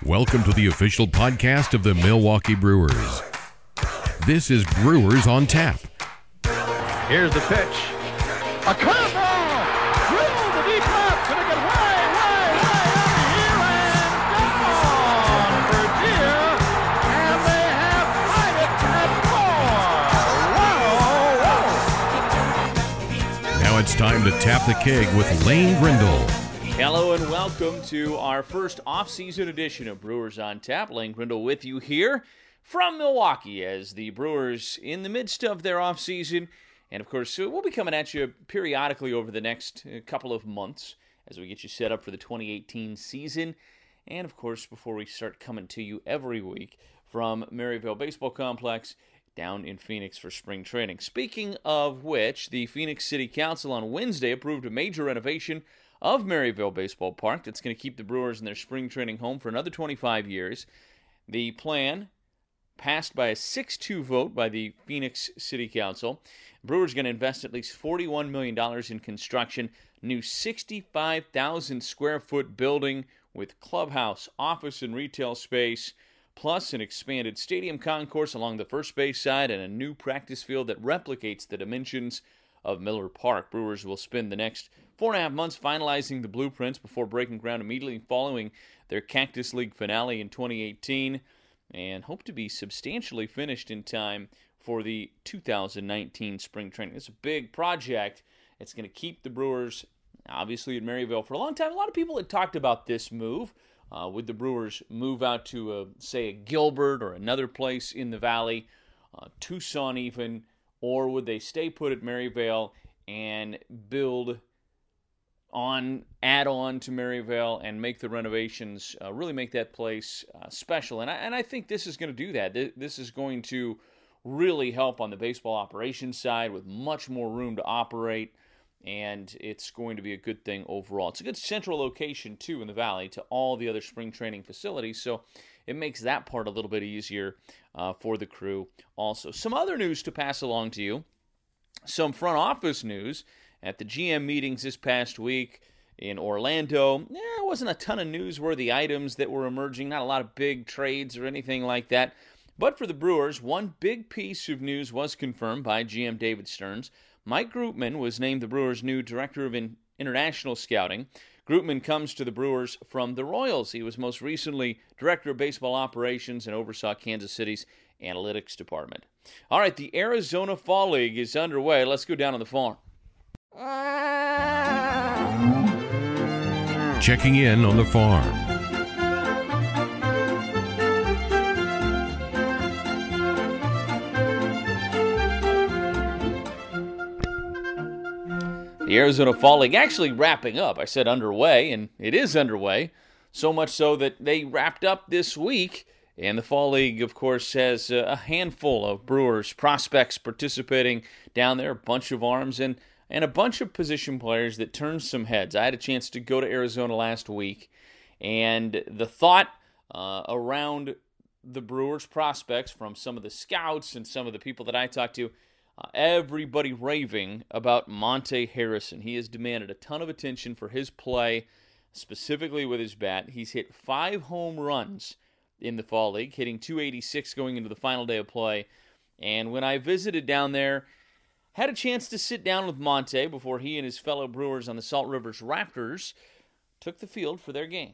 Welcome to the official podcast of the Milwaukee Brewers. This is Brewers on Tap. Here's the pitch. A curveball! Drilled to deep left. Gonna get way out of here and gone for deer. And they have tied it at 4. Wow! Now it's time to tap the keg with Lane Grindle. Hello and welcome to our first off-season edition of Brewers on Tap. Lane Grindle with you here from Milwaukee as the Brewers in the midst of their off-season. And, of course, we'll be coming at you periodically over the next couple of months as we get you set up for the 2018 season. And, of course, before we start coming to you every week from Maryvale Baseball Complex down in Phoenix for spring training. Speaking of which, the Phoenix City Council on Wednesday approved a major renovation of Maryvale Baseball Park that's going to keep the Brewers in their spring training home for another 25 years. The plan passed by a 6-2 vote by the Phoenix City Council. Brewers going to invest at least $41 million in construction, new 65,000 square foot building with clubhouse, office, and retail space, plus an expanded stadium concourse along the first base side and a new practice field that replicates the dimensions of Miller Park. Brewers will spend the next 4.5 months finalizing the blueprints before breaking ground immediately following their Cactus League finale in 2018 and hope to be substantially finished in time for the 2019 spring training. It's a big project. It's going to keep the Brewers, obviously, at Maryvale for a long time. A lot of people had talked about this move. Would the Brewers move out to, say, a Gilbert or another place in the Valley, Tucson even, or would they stay put at Maryvale and add on to Maryvale and make the renovations, really make that place special. And I think this is going to do that. This is going to really help on the baseball operations side with much more room to operate, and it's going to be a good thing overall. It's a good central location, too, in the Valley to all the other spring training facilities, so it makes that part a little bit easier for the crew also. Some other news to pass along to you. Some front office news. At the GM meetings this past week in Orlando, there wasn't a ton of newsworthy items that were emerging, not a lot of big trades or anything like that. But for the Brewers, one big piece of news was confirmed by GM David Stearns. Mike Grootman was named the Brewers' new Director of International Scouting. Grootman comes to the Brewers from the Royals. He was most recently Director of Baseball Operations and oversaw Kansas City's Analytics Department. All right, the Arizona Fall League is underway. Let's go down on the farm. Checking in on the farm. The Arizona Fall League actually wrapping up. I said underway, and it is underway. So much so that they wrapped up this week. And the Fall League, of course, has a handful of Brewers prospects participating down there, a bunch of arms, and a bunch of position players that turned some heads. I had a chance to go to Arizona last week, and the thought around the Brewers prospects from some of the scouts and some of the people that I talked to, everybody raving about Monte Harrison. He has demanded a ton of attention for his play, specifically with his bat. He's hit 5 home runs in the Fall League, hitting .286 going into the final day of play. And when I visited down there, had a chance to sit down with Monte before he and his fellow Brewers on the Salt Rivers Raptors took the field for their game.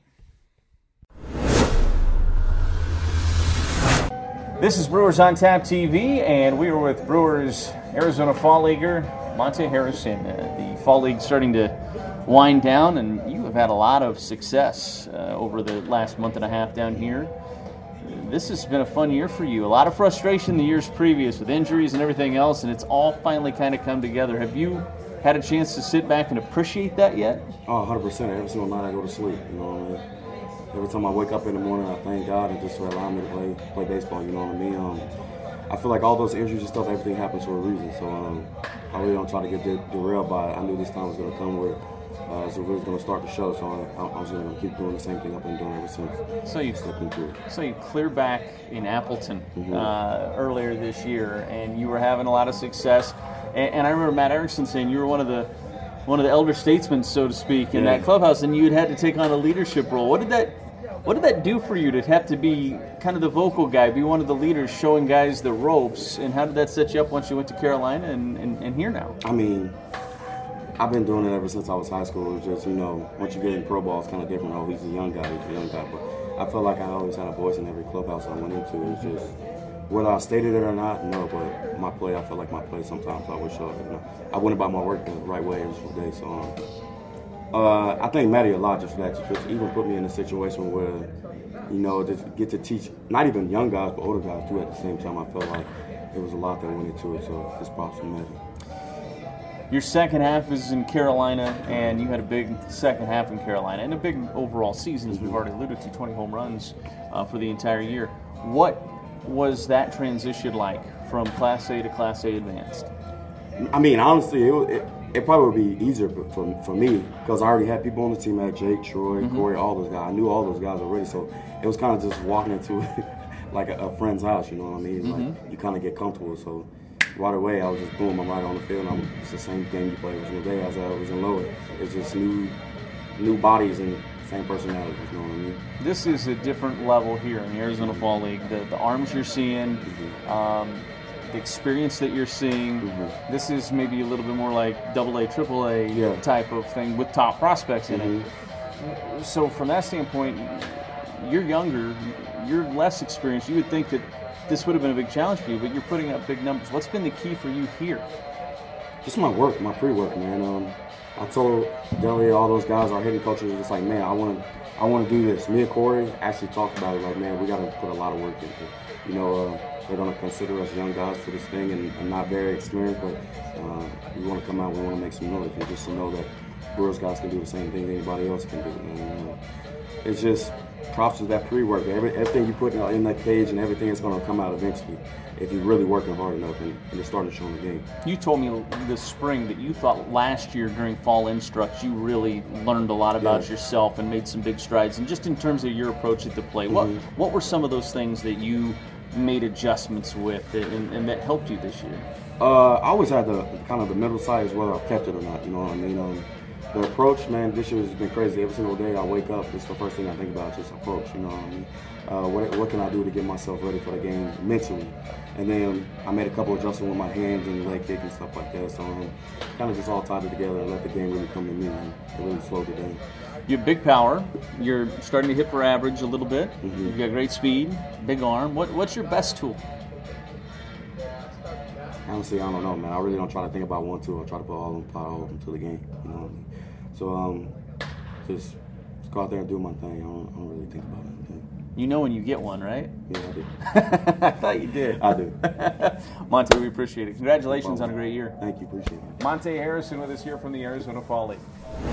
This is Brewers on Tap TV, and we are with Brewers Arizona Fall Leaguer Monte Harrison. The Fall League starting to wind down, and you have had a lot of success over the last month and a half down here. This has been a fun year for you. A lot of frustration the years previous with injuries and everything else, and it's all finally kind of come together. Have you had a chance to sit back and appreciate that yet? Oh, 100%. Every single night I go to sleep. You know what I mean? Every time I wake up in the morning, I thank God and just for allowing me to play baseball. You know what I mean? I feel like all those injuries and stuff, everything happens for a reason. So I really don't try to get derailed by it. I knew this time was going to come where so we're going to start the show, so I was going to keep doing the same thing I've been doing ever since. So you cleared back in Appleton earlier this year, and you were having a lot of success. And I remember Matt Erickson saying you were one of the elder statesmen, so to speak, in that clubhouse, and you had to take on a leadership role. What did that What did that do for you to have to be kind of the vocal guy, be one of the leaders showing guys the ropes, and how did that set you up once you went to Carolina and here now? I mean, I've been doing it ever since I was high school. It was just, once you get in pro ball, it's kind of different. Oh, he's a young guy. But I felt like I always had a voice in every clubhouse I went into. It was just, whether I stated it or not, no, but my play, I felt like my play sometimes I would show up. I went about my work the right way every single day. So I thank Matty a lot just for that. Just even put me in a situation where, just get to teach, not even young guys, but older guys too at the same time. I felt like it was a lot that went into it. So just props to Matty. Your second half is in Carolina, and you had a big second half in Carolina, and a big overall season, as we've already alluded to, 20 home runs for the entire year. What was that transition like from Class A to Class A Advanced? I mean, honestly, it probably would be easier for me because I already had people on the team. I had Jake, Troy, Corey, all those guys. I knew all those guys already, so it was kind of just walking into like a friend's house, you know what I mean? Like, you kind of get comfortable, so right away, I was just boom, I'm right on the field. It's the same game you play every single day as I was in Lowell. It's just new bodies and same personalities, you know what I mean? This is a different level here in the Arizona Fall League. The arms you're seeing, the experience that you're seeing, this is maybe a little bit more like AA, AAA type of thing with top prospects in it. So from that standpoint, you're younger, you're less experienced. You would think that this would have been a big challenge for you, but you're putting up big numbers. What's been the key for you here? Just my work, my pre-work, man. I told Deli, all those guys, our hitting coaches, just like, man, I want to do this. Me and Corey actually talked about it, like, man, we got to put a lot of work into. They're going to consider us young guys for this thing and not very experienced, but we want to come out, we want to make some noise, and just to know that Brewers guys can do the same thing that anybody else can do. And, it's just props to that pre-work. Everything you put in that cage and everything is going to come out eventually if you're really working hard enough and you're starting to show the game. You told me this spring that you thought last year during fall instructs you really learned a lot about yourself and made some big strides. And just in terms of your approach at the plate, what were some of those things that you made adjustments with and that helped you this year? I always had the kind of the middle side as whether I've kept it or not, you know what I mean? The approach, man, this year has been crazy. Every single day I wake up, it's the first thing I think about, just approach, you know what I mean? What can I do to get myself ready for the game mentally? And then I made a couple adjustments with my hands and leg kick and stuff like that. So kind of just all tied it together and let the game really come to me, and it really slowed it down. You have big power. You're starting to hit for average a little bit. You've got great speed, big arm. What's your best tool? Honestly, I don't know, man. I really don't try to think about one tool. I try to apply all of them to the game, you know what I mean? So just go out there and do my thing. I don't really think about anything. You know when you get one, right? Yeah, I do. I thought you did. I do. Monte, we appreciate it. Congratulations on a great year. Thank you. Appreciate it. Monte Harrison with us here from the Arizona Fall League.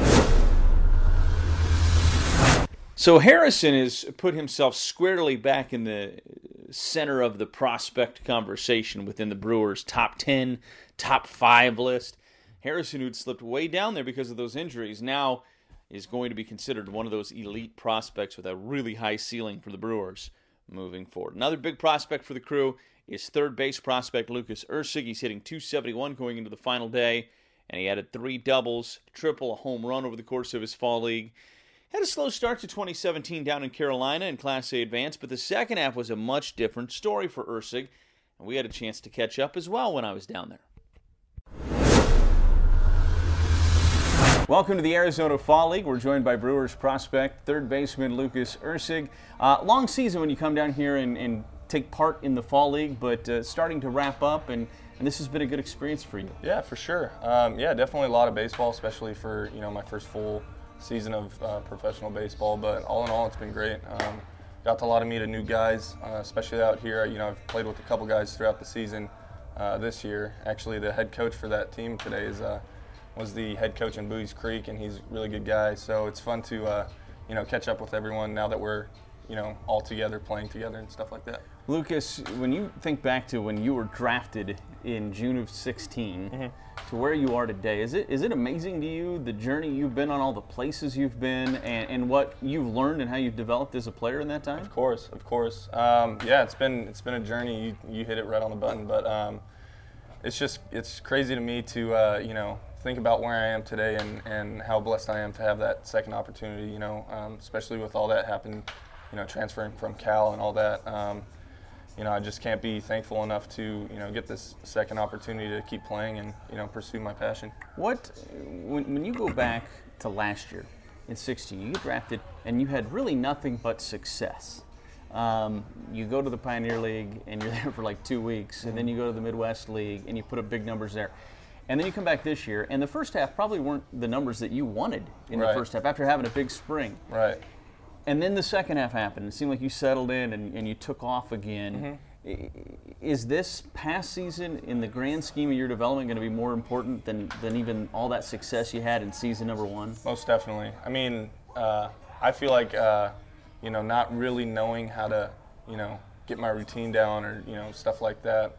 So Harrison has put himself squarely back in the center of the prospect conversation within the Brewers' top 10, top 5 list. Harrison, who'd slipped way down there because of those injuries, now is going to be considered one of those elite prospects with a really high ceiling for the Brewers moving forward. Another big prospect for the Crew is third base prospect Lucas Erceg. He's hitting .271 going into the final day, and he added 3 doubles, triple, a home run over the course of his fall league. Had a slow start to 2017 down in Carolina in Class A Advanced, but the second half was a much different story for Erceg, and we had a chance to catch up as well when I was down there. Welcome to the Arizona Fall League. We're joined by Brewers prospect, third baseman Lucas Erceg. Long season when you come down here and take part in the Fall League, but starting to wrap up, and this has been a good experience for you. Yeah, for sure. Definitely a lot of baseball, especially for my first full season of professional baseball. But all in all, it's been great. Got to meet new guys, especially out here. I've played with a couple guys throughout the season this year. Actually, the head coach for that team today was the head coach in Booties Creek, and he's a really good guy. So it's fun to catch up with everyone now that we're all together, playing together and stuff like that. Lucas, when you think back to when you were drafted in June of 16 to where you are today, is it amazing to you the journey you've been on, all the places you've been, and what you've learned and how you've developed as a player in that time? Of course. It's been a journey. You hit it right on the button, but it's crazy to me to think about where I am today and how blessed I am to have that second opportunity. Especially with all that happened transferring from Cal and all that. I just can't be thankful enough to, get this second opportunity to keep playing and, pursue my passion. When you go back to last year in 16, you get drafted and you had really nothing but success. You go to the Pioneer League and you're there for like 2 weeks, and then you go to the Midwest League and you put up big numbers there. And then you come back this year, and the first half probably weren't the numbers that you wanted in the first half after having a big spring. Right. And then the second half happened. It seemed like you settled in and you took off again. Is this past season, in the grand scheme of your development, going to be more important than even all that success you had in season number 1? Most definitely. I mean, I feel like, not really knowing how to, get my routine down or, stuff like that.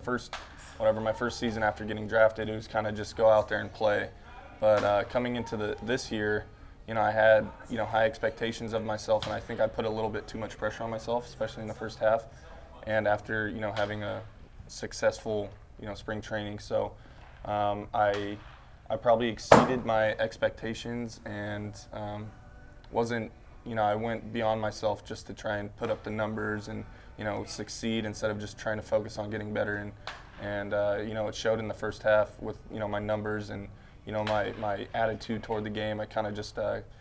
My first season after getting drafted, it was kind of just go out there and play. But coming into this year, I had, high expectations of myself, and I think I put a little bit too much pressure on myself, especially in the first half. And after, having a successful, spring training. So I probably exceeded my expectations and wasn't, I went beyond myself just to try and put up the numbers and, succeed instead of just trying to focus on getting better. And it showed in the first half with, my numbers and, my attitude toward the game. I kind of just,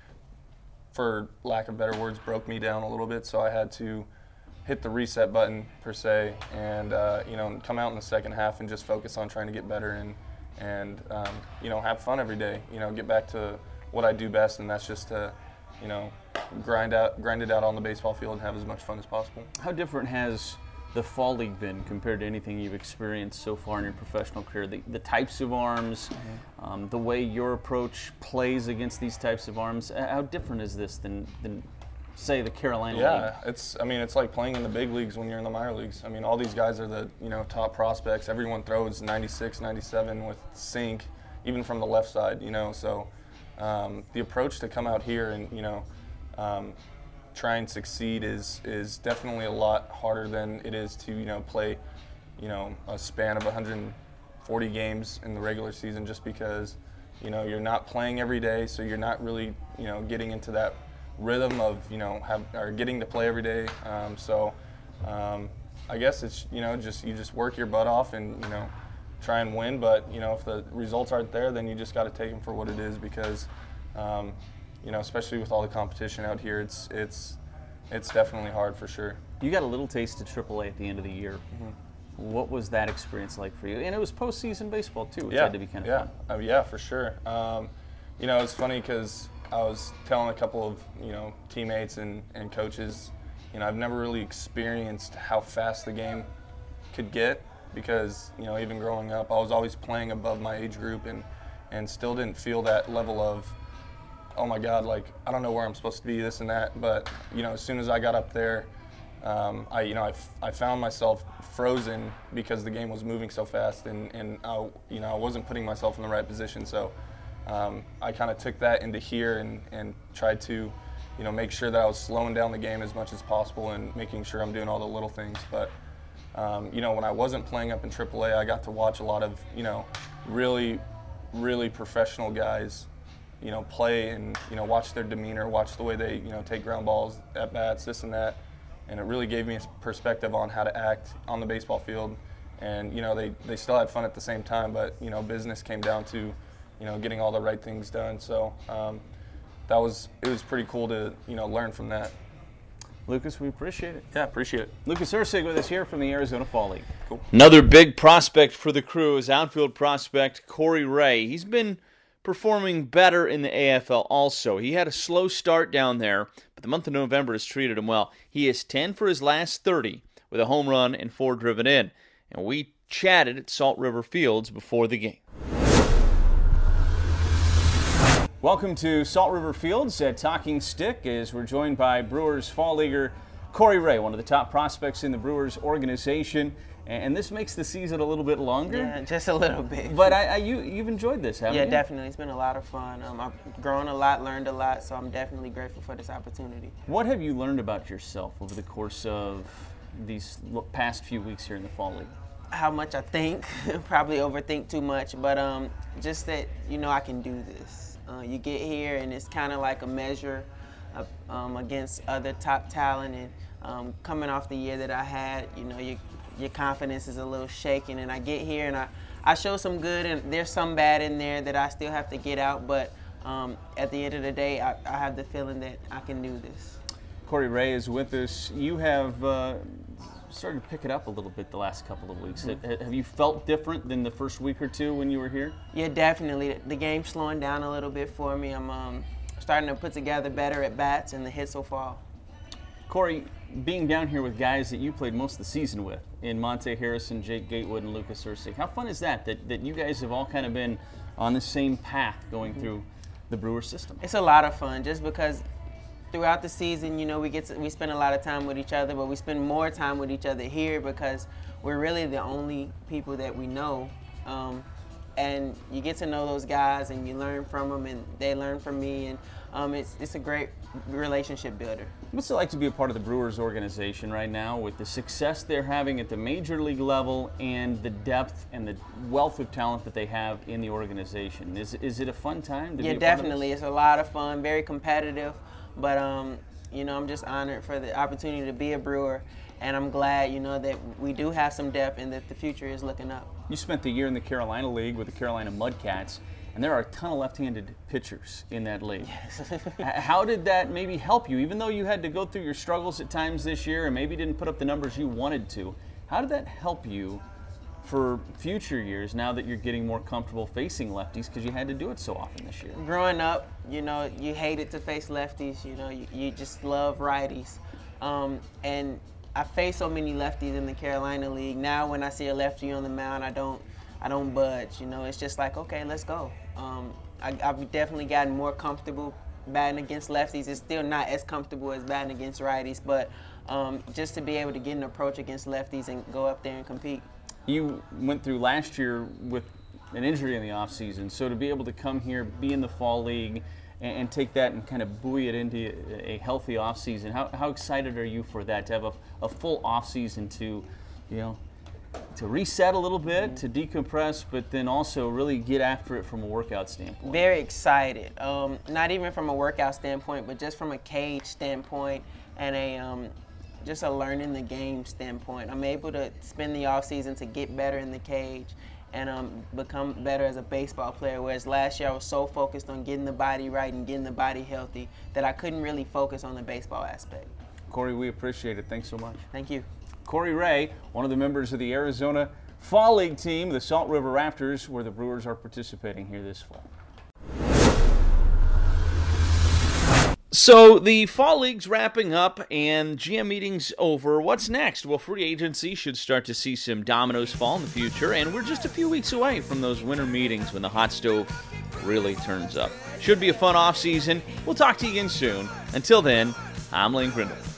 for lack of better words, broke me down a little bit. So I had to hit the reset button, per se, and, come out in the second half and just focus on trying to get better and have fun every day. Get back to what I do best, and that's just to, grind it out on the baseball field and have as much fun as possible. How different has the fall league been compared to anything you've experienced so far in your professional career? The types of arms, the way your approach plays against these types of arms. How different is this than say, the Carolina League? Yeah, it's like playing in the big leagues when you're in the minor leagues. I mean, all these guys are the, top prospects. Everyone throws 96, 97 with sink, even from the left side, So the approach to come out here and, try and succeed is definitely a lot harder than it is to, play, a span of 140 games in the regular season, just because, you're not playing every day, so you're not really, getting into that rhythm of, getting to play every day. I guess it's, you just work your butt off and, try and win. But, if the results aren't there, then you just got to take them for what it is, because, especially with all the competition out here, it's definitely hard for sure. You got a little taste of AAA at the end of the year. What was that experience like for you? And it was postseason baseball too, which had to be kind of fun. Yeah, for sure. It's funny because I was telling a couple of, teammates and coaches, I've never really experienced how fast the game could get, because, even growing up, I was always playing above my age group and still didn't feel that level of, oh my God, like, I don't know where I'm supposed to be, this and that. But, as soon as I got up there, I found myself frozen because the game was moving so fast, and I wasn't putting myself in the right position. So I kind of took that into here and tried to, make sure that I was slowing down the game as much as possible and making sure I'm doing all the little things. But, when I wasn't playing up in AAA, I got to watch a lot of, really, really professional guys, play and, watch their demeanor, watch the way they, take ground balls, at bats, this and that. And it really gave me a perspective on how to act on the baseball field. And, they still had fun at the same time, but, business came down to, getting all the right things done. So it was pretty cool to, learn from that. Lucas, we appreciate it. Yeah, appreciate it. Lucas Erceg with us here from the Arizona Fall League. Cool. Another big prospect for the Crew is outfield prospect Corey Ray. He's been performing better in the AFL also. He had a slow start down there, but the month of November has treated him well. He is 10 for his last 30 with a home run and 4 driven in. And we chatted at Salt River Fields before the game. Welcome to Salt River Fields at Talking Stick, as we're joined by Brewers Fall Leaguer Corey Ray, one of the top prospects in the Brewers organization. And this makes the season a little bit longer. Yeah, just a little bit. But you've enjoyed this, haven't you? Yeah, definitely. It's been a lot of fun. I've grown a lot, learned a lot, so I'm definitely grateful for this opportunity. What have you learned about yourself over the course of these past few weeks here in the Fall League? How much I think. Probably overthink too much, but just that, I can do this. You get here, and it's kind of like a measure against other top talent, and coming off the year that I had, you know, your confidence is a little shaken, and I get here and I show some good, and there's some bad in there that I still have to get out, but at the end of the day, I have the feeling that I can do this. Corey Ray is with us. You have started to pick it up a little bit the last couple of weeks. Mm-hmm. Have you felt different than the first week or two when you were here? Yeah, definitely. The game's slowing down a little bit for me. I'm starting to put together better at bats, and the hits will fall. Corey, being down here with guys that you played most of the season with, in Monte Harrison, Jake Gatewood, and Lucas Ursig, how fun is that you guys have all kind of been on the same path going through the Brewers system? It's a lot of fun, just because throughout the season, you know, we spend a lot of time with each other, but we spend more time with each other here because we're really the only people that we know. And you get to know those guys, and you learn from them, and they learn from me, and it's a great relationship builder. What's it like to be a part of the Brewers organization right now with the success they're having at the major league level and the depth and the wealth of talent that they have in the organization? Is it a fun time to be a part of this? Yeah, definitely. It's a lot of fun, very competitive, but you know, I'm just honored for the opportunity to be a Brewer, and I'm glad, you know, that we do have some depth and that the future is looking up. You spent the year in the Carolina League with the Carolina Mudcats, and there are a ton of left-handed pitchers in that league. Yes. How did that maybe help you, even though you had to go through your struggles at times this year and maybe didn't put up the numbers you wanted to? How did that help you for future years now that you're getting more comfortable facing lefties because you had to do it so often this year? Growing up, you know, you hated to face lefties. You know, you just love righties. And I faced so many lefties in the Carolina League. Now when I see a lefty on the mound, I don't budge. You know, it's just like, okay, let's go. I've definitely gotten more comfortable batting against lefties. It's still not as comfortable as batting against righties, but just to be able to get an approach against lefties and go up there and compete. You went through last year with an injury in the offseason, so to be able to come here, be in the fall league, and take that and kind of buoy it into a healthy offseason, how excited are you for that, to have a full offseason to, you know, to reset a little bit, to decompress, but then also really get after it from a workout standpoint? Very excited. Not even from a workout standpoint, but just from a cage standpoint and just a learning the game standpoint. I'm able to spend the offseason to get better in the cage and become better as a baseball player, whereas last year I was so focused on getting the body right and getting the body healthy that I couldn't really focus on the baseball aspect. Corey, we appreciate it. Thanks so much. Thank you. Corey Ray, one of the members of the Arizona Fall League team, the Salt River Raptors, where the Brewers are participating here this fall. So the Fall League's wrapping up and GM meeting's over. What's next? Well, free agency should start to see some dominoes fall in the future, and we're just a few weeks away from those winter meetings when the hot stove really turns up. Should be a fun offseason. We'll talk to you again soon. Until then, I'm Lane Grindle.